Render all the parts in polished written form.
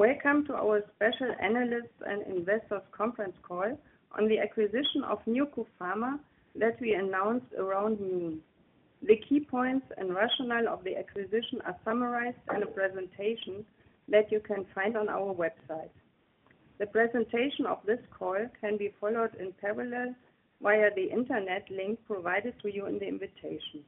Welcome to our special analysts and investors conference call on the acquisition of NewCo Pharma that we announced around noon. The key points and rationale of the acquisition are summarized in a presentation that you can find on our website. The presentation of this call can be followed in parallel via the internet link provided to you in the invitation.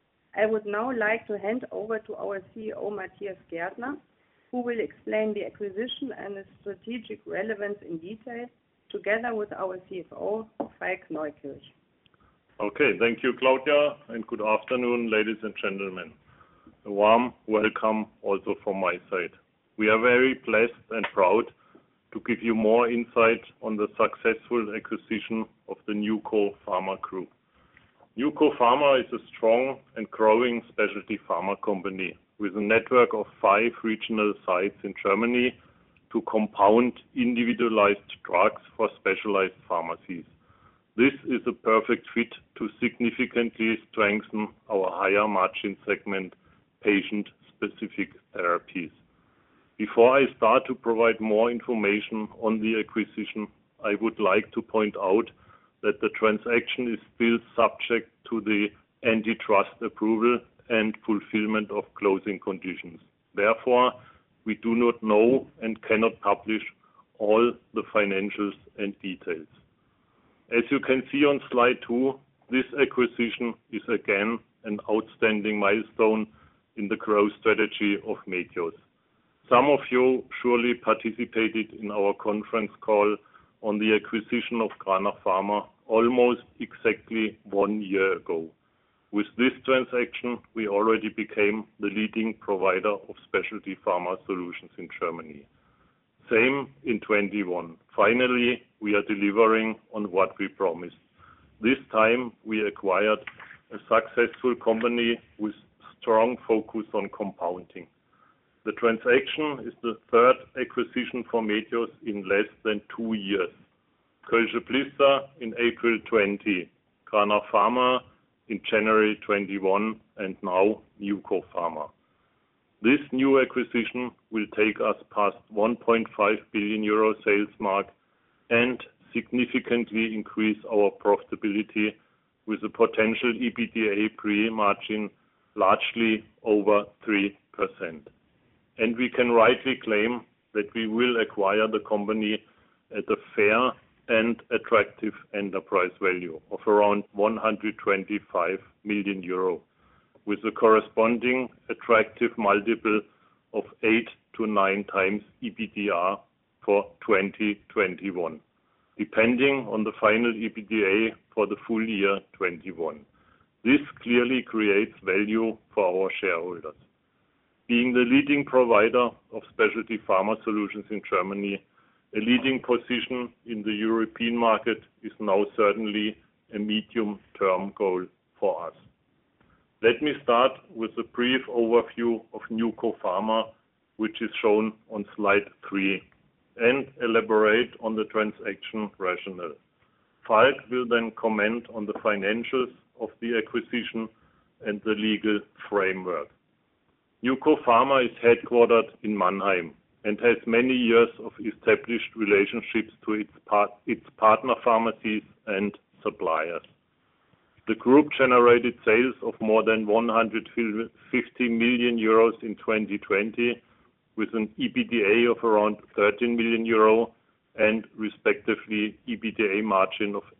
I would now like to hand over to our CEO, Matthias Gärtner, who will explain the acquisition and its strategic relevance in detail, together with our CFO, Falk Neukirch. Okay, thank you, Claudia, and good afternoon, ladies and gentlemen. A warm welcome also from my side. We are very blessed and proud to give you more insight on the successful acquisition of the NewCo Pharma Group. NewCo Pharma is a strong and growing specialty pharma company with a network of 5 regional sites in Germany to compound individualized drugs for specialized pharmacies. This is a perfect fit to significantly strengthen our higher margin segment, patient-specific therapies. Before I start to provide more information on the acquisition, I would like to point out that the transaction is still subject to the antitrust approval and fulfillment of closing conditions. Therefore, we do not know and cannot publish all the financials and details. As you can see on slide 2, this acquisition is again an outstanding milestone in the growth strategy of Medios. Some of you surely participated in our conference call on the acquisition of Cranach Pharma almost exactly 1 year ago. With this transaction, we already became the leading provider of specialty pharma solutions in Germany. Same in 21. Finally, we are delivering on what we promised. This time, we acquired a successful company with strong focus on compounding. The transaction is the third acquisition for Medios in less than 2 years. Kölsche Blister in April 20, Cranach Pharma in January 21, and now NewCo Pharma. This new acquisition will take us past 1.5 billion euro sales mark and significantly increase our profitability with a potential EBITDA pre-margin largely over 3%. And we can rightly claim that we will acquire the company at a fair and attractive enterprise value of around 125 million euro, with a corresponding attractive multiple of 8 to 9 times EBITDA for 2021, depending on the final EBITDA for the full year 21. This clearly creates value for our shareholders. Being the leading provider of specialty pharma solutions in Germany, a leading position in the European market is now certainly a medium-term goal for us. Let me start with a brief overview of NewCo Pharma, which is shown on slide 3, and elaborate on the transaction rationale. Falk will then comment on the financials of the acquisition and the legal framework. NewCo Pharma is headquartered in Mannheim and has many years of established relationships to its partner pharmacies and suppliers. The group generated sales of more than 150 million euros in 2020, with an EBITDA of around 13 million euro and respectively EBITDA margin of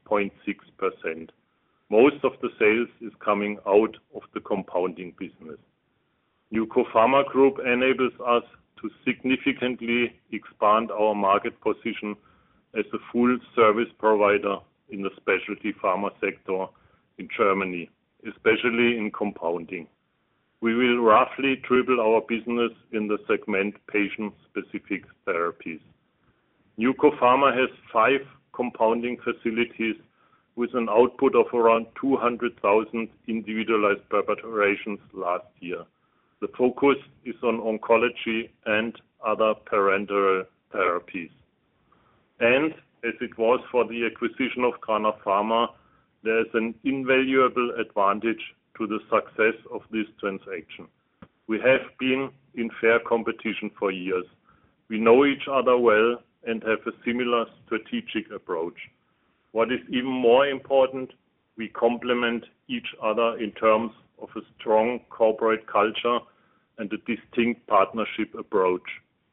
8.6%. Most of the sales is coming out of the compounding business. NewCo Pharma Group enables us to significantly expand our market position as a full service provider in the specialty pharma sector in Germany, especially in compounding. We will roughly triple our business in the segment patient-specific therapies. NewCo Pharma has 5 compounding facilities with an output of around 200,000 individualized preparations last year. The focus is on oncology and other parenteral therapies. And as it was for the acquisition of Cranach Pharma, there is an invaluable advantage to the success of this transaction. We have been in fair competition for years, We know each other well and have a similar strategic approach. What is even more important, we complement each other in terms of a strong corporate culture and a distinct partnership approach.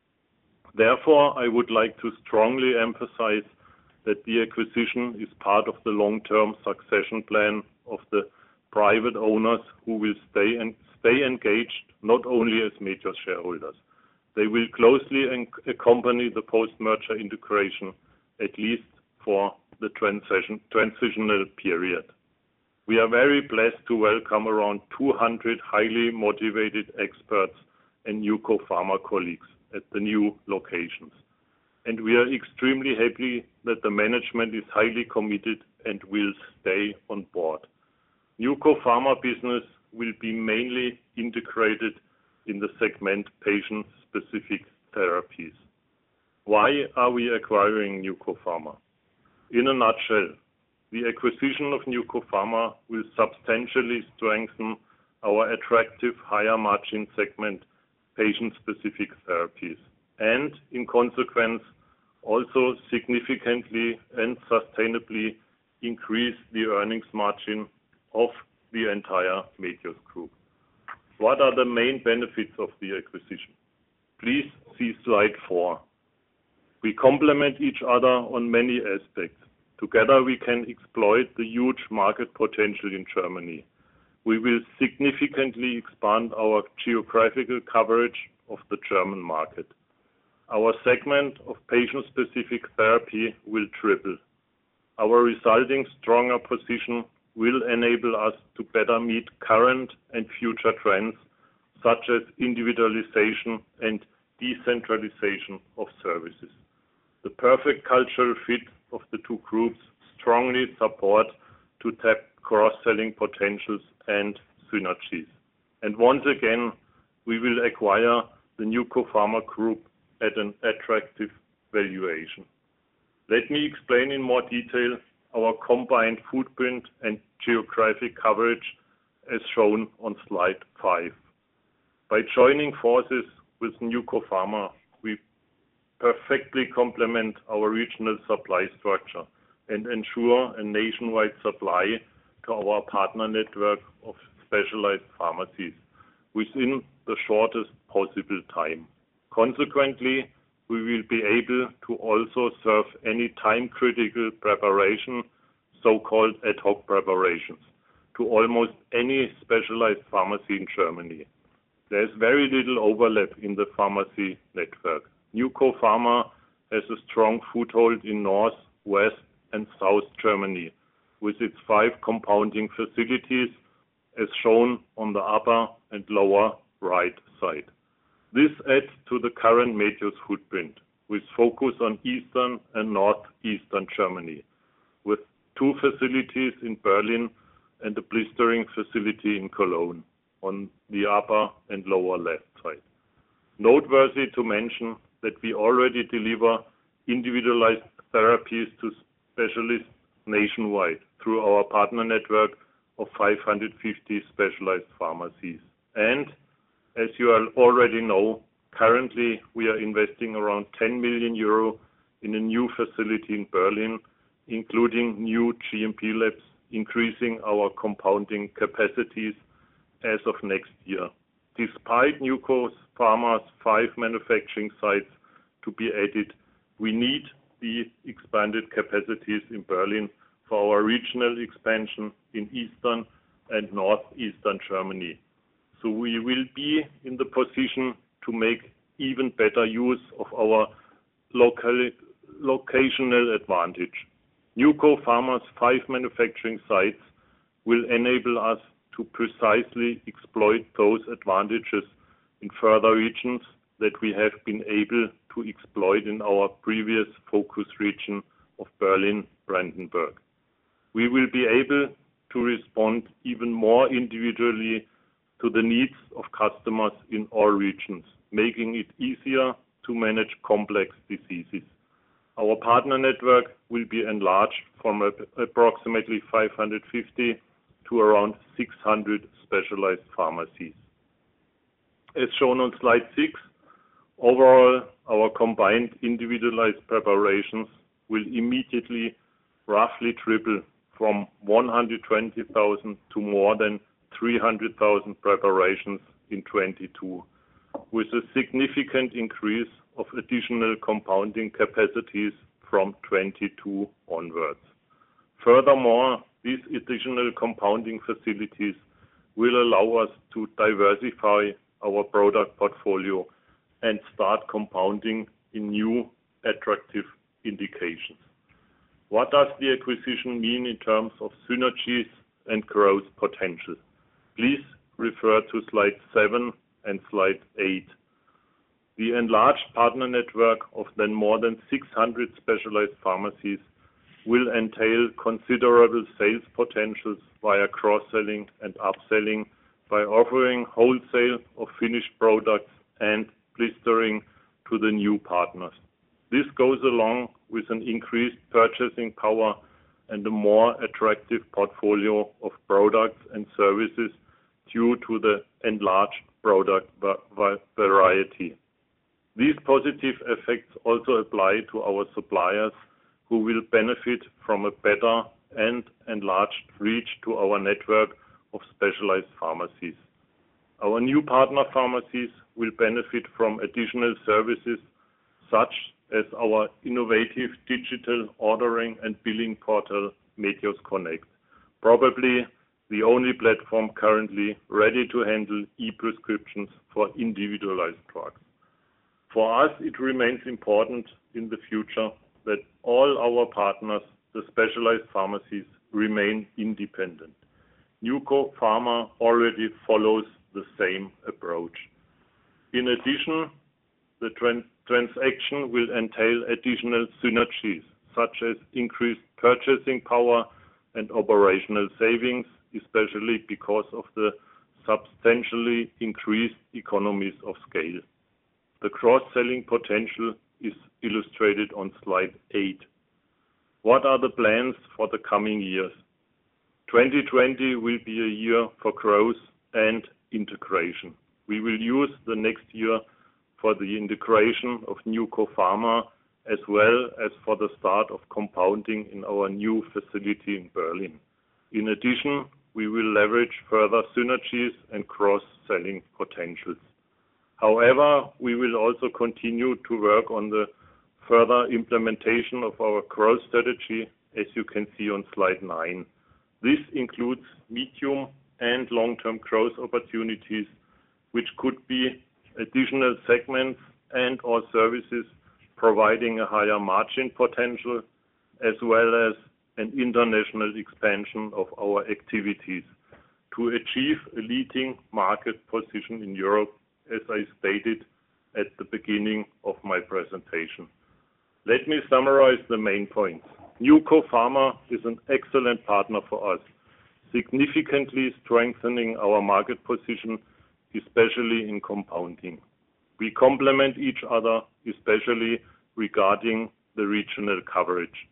Therefore, I would like to strongly emphasize that the acquisition is part of the long-term succession plan of the private owners who will stay engaged not only as Medios shareholders. They will closely accompany the post-merger integration, at least for the transitional period. We are very blessed to welcome around 200 highly motivated experts and NewCo Pharma colleagues at the new locations. And we are extremely happy that the management is highly committed and will stay on board. NewCo Pharma business will be mainly integrated in the segment patient-specific therapies. Why are we acquiring NewCo Pharma? In a nutshell, the acquisition of NewCo Pharma will substantially strengthen our attractive higher margin segment patient-specific therapies and, in consequence, also significantly and sustainably increase the earnings margin of the entire Medios Group. What are the main benefits of the acquisition? Please see slide 4. We complement each other on many aspects. Together we can exploit the huge market potential in Germany. We will significantly expand our geographical coverage of the German market. Our segment of patient-specific therapy will triple. Our resulting stronger position will enable us to better meet current and future trends such as individualization and decentralization of services. The perfect cultural fit of the two groups strongly support to tap cross-selling potentials and synergies. And once again, we will acquire the NewCo Pharma Group at an attractive valuation. Let me explain in more detail our combined footprint and geographic coverage as shown on slide 5. By joining forces with NewCo Pharma, we perfectly complement our regional supply structure and ensure a nationwide supply to our partner network of specialized pharmacies within the shortest possible time. Consequently, we will be able to also serve any time-critical preparation, so-called ad hoc preparations, to almost any specialized pharmacy in Germany. There is very little overlap in the pharmacy network. NewCo Pharma has a strong foothold in North, West, and South Germany, with its 5 compounding facilities, as shown on the upper and lower right side. This adds to the current Medios footprint, with focus on Eastern and Northeastern Germany, with 2 facilities in Berlin and a blistering facility in Cologne on the upper and lower left side. Noteworthy to mention that we already deliver individualized therapies to specialists nationwide through our partner network of 550 specialized pharmacies. And as you already know, currently we are investing around 10 million euro in a new facility in Berlin, including new GMP labs, increasing our compounding capacities as of next year. Despite NewCo Pharma's 5 manufacturing sites to be added, we need the expanded capacities in Berlin for our regional expansion in Eastern and Northeastern Germany. So we will be in the position to make even better use of our locational advantage. NewCo Pharma's 5 manufacturing sites will enable us to precisely exploit those advantages in further regions that we have been able to exploit in our previous focus region of Berlin-Brandenburg. We will be able to respond even more individually to the needs of customers in all regions, making it easier to manage complex diseases. Our partner network will be enlarged from approximately 550 to around 600 specialized pharmacies. As shown on slide 6, overall, our combined individualized preparations will immediately roughly triple from 120,000 to more than 300,000 preparations in 22, with a significant increase of additional compounding capacities from 22 onwards. Furthermore, these additional compounding facilities will allow us to diversify our product portfolio and start compounding in new attractive indications. What does the acquisition mean in terms of synergies and growth potential? Please refer to slide 7 and slide 8. The enlarged partner network of then more than 600 specialized pharmacies will entail considerable sales potentials via cross-selling and upselling by offering wholesale of finished products and blistering to the new partners. This goes along with an increased purchasing power and a more attractive portfolio of products and services due to the enlarged product variety. These positive effects also apply to our suppliers, who will benefit from a better and enlarged reach to our network of specialized pharmacies. Our new partner pharmacies will benefit from additional services such as our innovative digital ordering and billing portal, Medios Connect, probably the only platform currently ready to handle e-prescriptions for individualized drugs. For us, it remains important in the future that all our partners, the specialized pharmacies, remain independent. NewCo Pharma already follows the same approach. In addition, the transaction will entail additional synergies, such as increased purchasing power and operational savings, especially because of the substantially increased economies of scale. The cross-selling potential is illustrated on slide 8. What are the plans for the coming years? 2020 will be a year for growth and integration. We will use the next year for the integration of NewCo Pharma, as well as for the start of compounding in our new facility in Berlin. In addition, we will leverage further synergies and cross-selling potentials. However, we will also continue to work on the further implementation of our growth strategy, as you can see on slide 9. This includes medium and long-term growth opportunities, which could be additional segments and or services providing a higher margin potential, as well as an international expansion of our activities to achieve a leading market position in Europe, as I stated at the beginning of my presentation. Let me summarize the main points. NewCo Pharma is an excellent partner for us, significantly strengthening our market position, especially in compounding. We complement each other, especially regarding the regional coverage.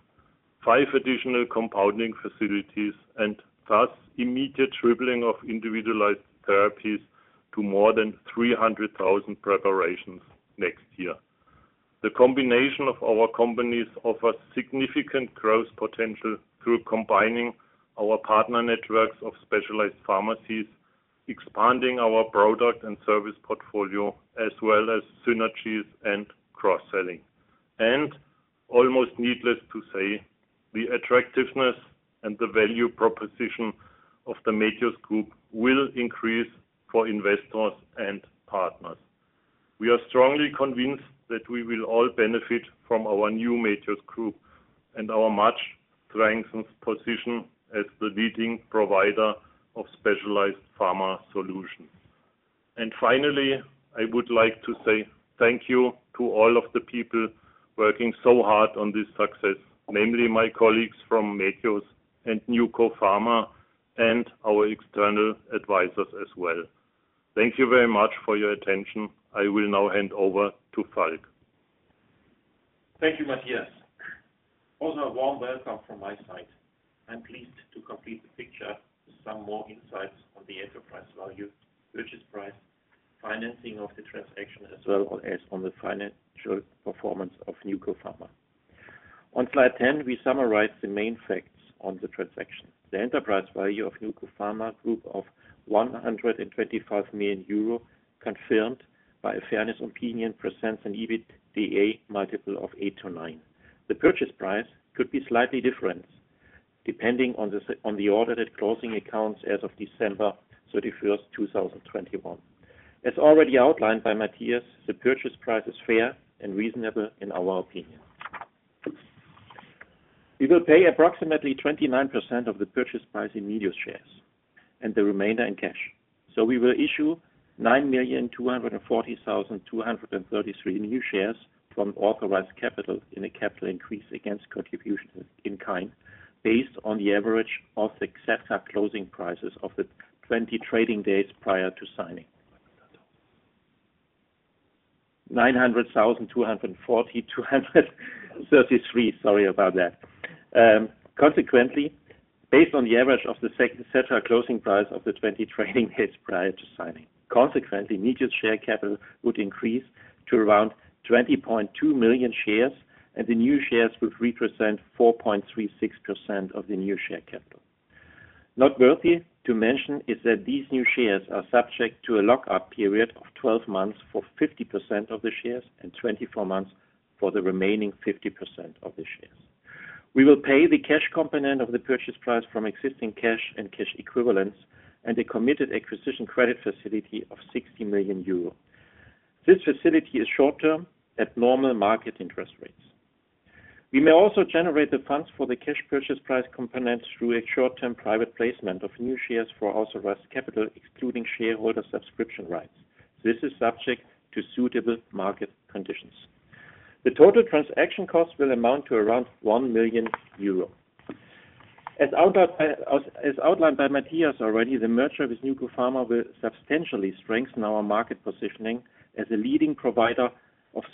5 additional compounding facilities and thus immediate tripling of individualized therapies to more than 300,000 preparations next year. The combination of our companies offers significant growth potential through combining our partner networks of specialized pharmacies, expanding our product and service portfolio, as well as synergies and cross-selling. And, almost needless to say, the attractiveness and the value proposition of the Medios Group will increase for investors and partners. We are strongly convinced that we will all benefit from our new Medios Group and our much strengthened position as the leading provider of specialized pharma solutions. And finally, I would like to say thank you to all of the people working so hard on this success, namely my colleagues from Medios and NewCo Pharma and our external advisors as well. Thank you very much for your attention. I will now hand over to Falk. Thank you, Matthias. Also a warm welcome from my side. I'm pleased to complete the picture with some more insights on the enterprise value, purchase price, financing of the transaction as well as on the financial performance of NewCo Pharma. On slide 10, we summarize the main facts on the transaction. The enterprise value of NewCo Pharma Group of 125 million euro, confirmed by a fairness opinion, presents an EBITDA multiple of 8 to 9. The purchase price could be slightly different, depending on the audited closing accounts as of December 31st, 2021. As already outlined by Matthias, the purchase price is fair and reasonable in our opinion. We will pay approximately 29% of the purchase price in Medios shares and the remainder in cash. So we will issue 9,240,233 new shares from authorized capital in a capital increase against contributions in kind, based on the average of the Xetra closing prices of the 20 trading days prior to signing. 900,240,233, sorry about that. Consequently, based on the average of the Xetra closing price of the 20 trading days prior to signing. Consequently, Medios share capital would increase to around 20.2 million shares, and the new shares would represent 4.36% of the new share capital. Noteworthy to mention is that these new shares are subject to a lock-up period of 12 months for 50% of the shares and 24 months for the remaining 50% of the shares. We will pay the cash component of the purchase price from existing cash and cash equivalents and a committed acquisition credit facility of 60 million euro. This facility is short-term at normal market interest rates. We may also generate the funds for the cash purchase price component through a short-term private placement of new shares for authorized capital, excluding shareholder subscription rights. This is subject to suitable market conditions. The total transaction cost will amount to around 1 million euro. As outlined by Matthias already, the merger with NewCo Pharma will substantially strengthen our market positioning as a leading provider of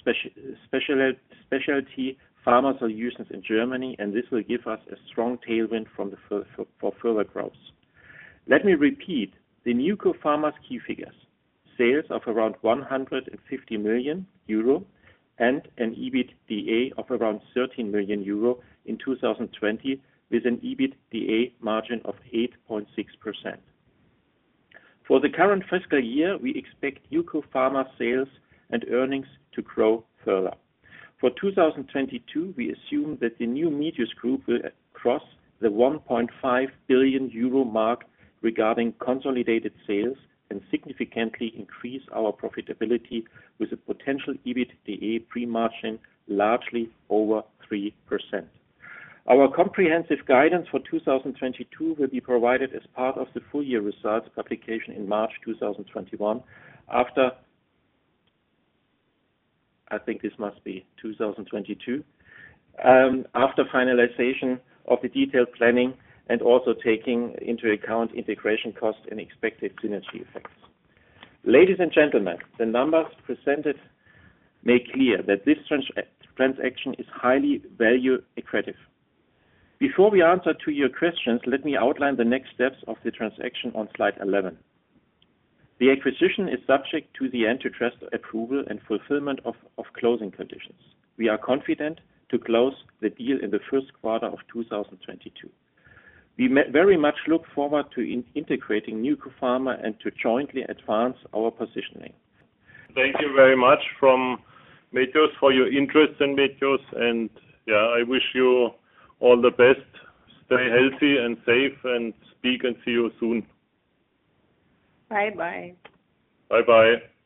specialty pharma solutions in Germany, and this will give us a strong tailwind for further growth. Let me repeat the NewCo Pharma's key figures. Sales of around 150 million euro and an EBITDA of around 13 million euro in 2020 with an EBITDA margin of 8.6%. For the current fiscal year, we expect NewCo Pharma sales and earnings to grow further. For 2022, we assume that the new Medios Group will cross the 1.5 billion euro mark regarding consolidated sales and significantly increase our profitability with a potential EBITDA pre-margin largely over 3%. Our comprehensive guidance for 2022 will be provided as part of the full year results publication in March 2021 after, I think this must be 2022, after finalization of the detailed planning and also taking into account integration costs and expected synergy effects. Ladies and gentlemen, the numbers presented make clear that this transaction is highly value accretive. Before we answer to your questions, let me outline the next steps of the transaction on slide 11. The acquisition is subject to the antitrust approval and fulfillment of closing conditions. We are confident to close the deal in the first quarter of 2022. We very much look forward to integrating NewCo Pharma and to jointly advance our positioning. Thank you very much from Medios for your interest in Medios, and I wish you all the best. Stay healthy and safe, and speak and see you soon. Bye-bye. Bye-bye.